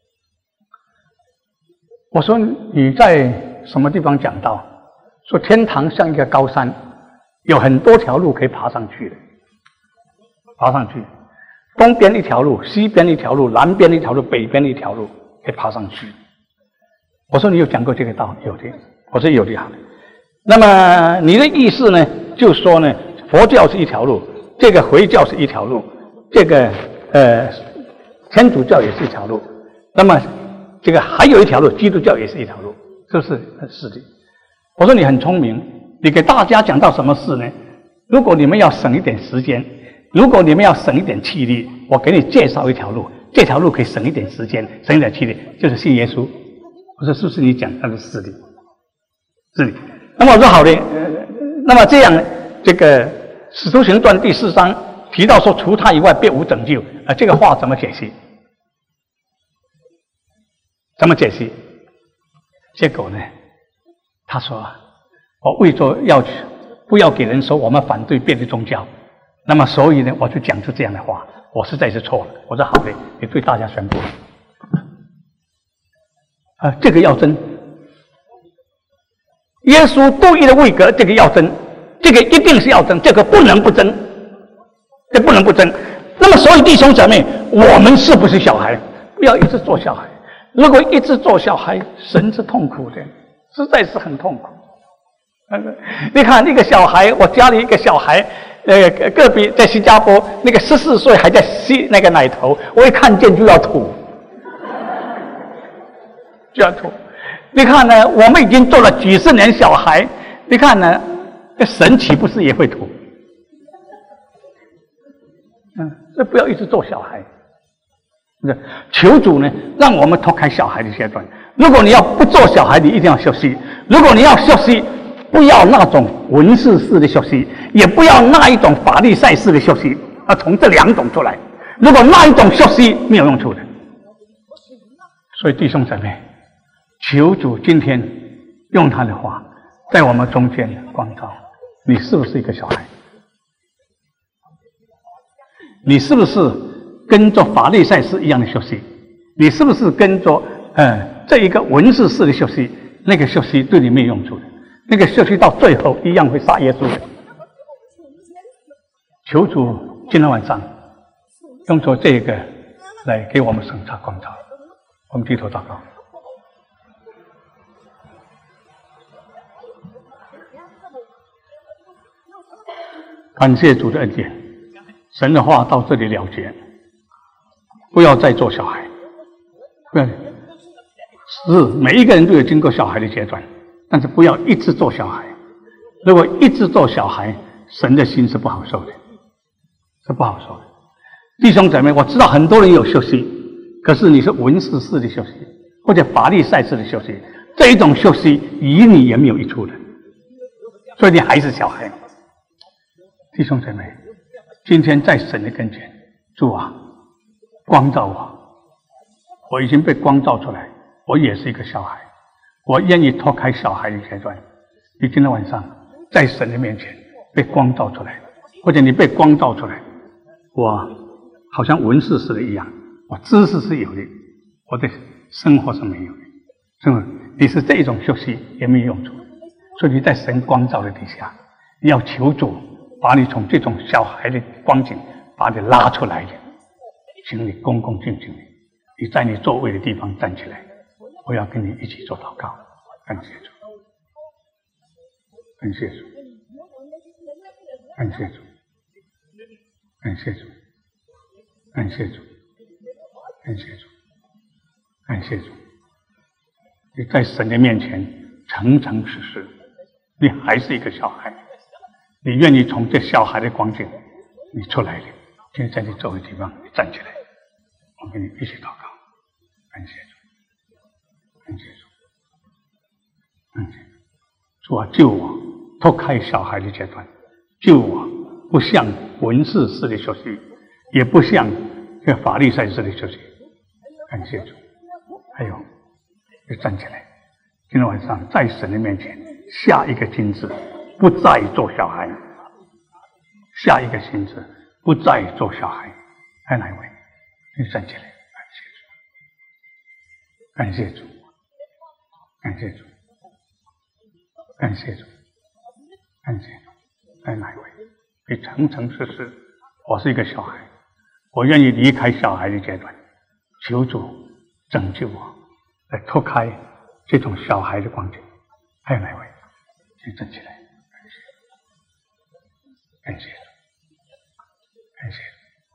我说你在什么地方讲到说天堂像一个高山，有很多条路可以爬上去的，爬上去。东边一条路，西边一条路，南边一条路，北边一条路，可以爬上去。我说你有讲过这个道理？有的。我说有的好。那么你的意思呢？就说呢，佛教是一条路，这个回教是一条路，这个天主教也是一条路，那么这个还有一条路，基督教也是一条路，是不是？是的。我说你很聪明，你给大家讲到什么事呢？如果你们要省一点时间，如果你们要省一点气力，我给你介绍一条路，这条路可以省一点时间，省一点气力，就是信耶稣。我说是不是你讲？他说是的，是的。那么我说好的，那么这样，这个《使徒行传》第4章提到说，除他以外别无拯救，这个话怎么解析？怎么解析？结果呢，他说我为着要不要给人说我们反对别的宗教。那么，所以呢，我就讲出这样的话，我实在是错了。我说好的，也对大家宣布了。这个要争，耶稣独一的位格，这个要争，这个一定是要争，这个不能不争，这不能不争。那么，所以弟兄姊妹，我们是不是小孩？不要一直做小孩。如果一直做小孩，神是痛苦的，实在是很痛苦。你看那个小孩，我家里一个小孩。个别在新加坡，那个14岁还在吸那个奶头，我一看见就要吐，就要吐。你看呢，我们已经做了几十年小孩，你看呢，神岂不是也会吐？这不要一直做小孩。求主呢，让我们脱开小孩的阶段。如果你要不做小孩，你一定要休息；如果你要休息，不要那种文士式的休息，也不要那一种法利赛式的休息，从这两种出来。如果那一种休息没有用处的，所以弟兄姊妹，求主今天用他的话在我们中间光照，你是不是一个小孩？你是不是跟着法利赛式一样的休息？你是不是跟着这一个文士式的休息？那个休息对你没有用处的。那个社区到最后一样会杀耶稣的。求主今天晚上用作这个来给我们审查光照。我们低头祷告。感谢主的恩典，神的话到这里了结，不要再做小孩。不要，是每一个人都有经过小孩的阶段，但是不要一直做小孩。如果一直做小孩，神的心是不好受的，是不好受的。弟兄姊妹，我知道很多人有休息，可是你是文士式的休息，或者法利赛式的休息，这一种休息与你也没有益处的，所以你还是小孩。弟兄姊妹，今天在神的跟前，主啊，光照我，我已经被光照出来，我也是一个小孩，我愿意脱开小孩的阶段。你今天晚上在神的面前被光照出来，或者你被光照出来，我好像文士似的一样，我知识是有的，我的生活是没有的，是吧？你是这种休息也没有用处，所以你在神光照的底下，你要求主把你从这种小孩的光景把你拉出来的，请你恭恭敬敬的，你在你座位的地方站起来，我要跟你一起做祷告。感谢主，感谢主，感谢主，感谢主，感谢主，感谢主，感谢主。你在神的面前诚诚实实，你还是一个小孩，你愿意从这小孩的光景你出来了，今天在你座位地方你站起来，我跟你一起祷告。感谢主，感谢主，感谢主。主啊，救我脱开小孩的阶段，救我不像文士式的休息，也不像这法利赛式的休息。感谢主。还有，就站起来，今天晚上在神的面前下一个金子，不再做小孩，下一个金子不再做小孩。还有哪一位？你站起来，感谢主，感谢主，感谢主，感谢主。还有哪一位？你诚诚实实，我是一个小孩，我愿意离开小孩的阶段，求主拯救我，来脱开这种小孩的光景。还有哪一位？请站起来，感谢主，感谢主，感谢主，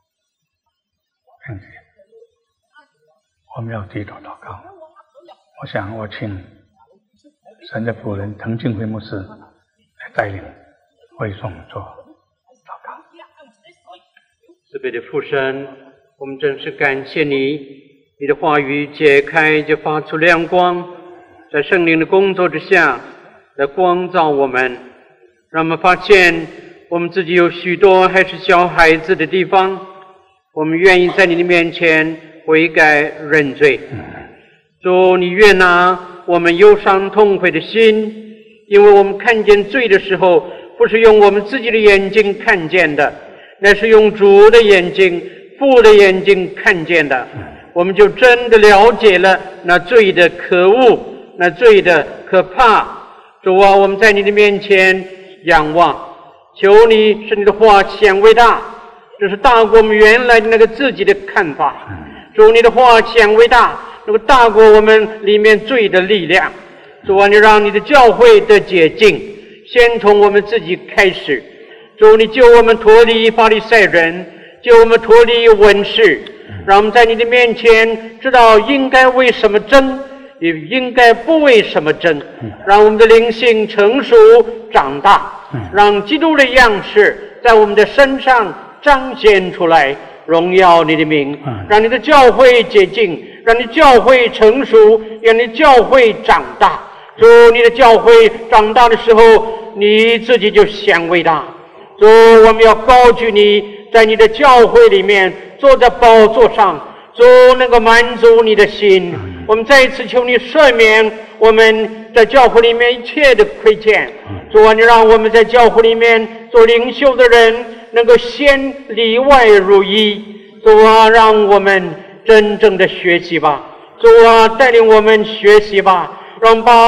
感谢主。我们要低头祷告。我想我请神的仆人滕敬辉牧师来带领会众做祷告。 慈悲的父神，我们真是感谢你，你的话语解开就发出亮光，在圣灵的工作之下来光照我们，让我们发现我们自己有许多还是小孩子的地方，我们愿意在你的面前悔改认罪。主，你悦纳我们忧伤痛悔的心，因为我们看见罪的时候，不是用我们自己的眼睛看见的，那是用主的眼睛、父的眼睛看见的。我们就真的了解了那罪的可恶，那罪的可怕。主啊，我们在你的面前仰望，求你使你的话显伟大，这是大过我们原来的那个自己的看法。主，你的话显伟大，能够大过我们里面罪的力量。主啊，你让你的教会的洁净先从我们自己开始。主，你救我们脱离法利赛人，救我们脱离文士，让我们在你的面前知道应该为什么争，也应该不为什么争，让我们的灵性成熟长大，让基督的样式在我们的身上彰显出来，荣耀你的名，让你的教会洁净，让你教会成熟，让你教会长大。主，你的教会长大的时候，你自己就显伟大。主，我们要高举你，在你的教会里面坐在宝座上，主能够满足你的心。我们再一次求你赦免我们在教会里面一切的亏欠。主啊，你让我们在教会里面做领袖的人能够先里外如一。主啊，让我们真正的学习吧。主啊，带领我们学习吧，让我们把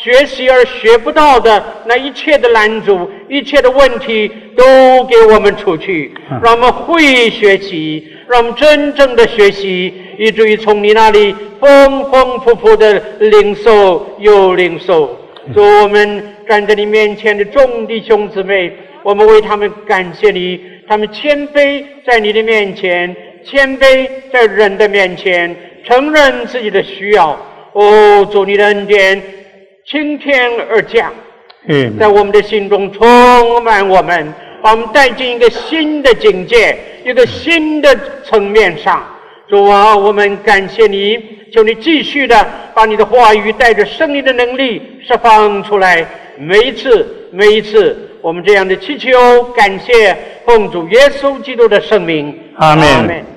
学习而学不到的那一切的拦阻，一切的问题都给我们除去，让我们会学习，让我们真正的学习，以至于从你那里丰丰富富的领受又领受。主，我们站在你面前的众弟兄姊妹，我们为他们感谢你，他们谦卑在你的面前，谦卑在人的面前，承认自己的需要。哦，主，你的恩典倾天而降，在我们的心中充满我们，把我们带进一个新的境界，一个新的层面上。主啊，我们感谢你，求你继续的把你的话语带着生命的能力释放出来，每一次我们这样的祈求感谢，奉主耶稣基督的圣名， 阿们。 阿们。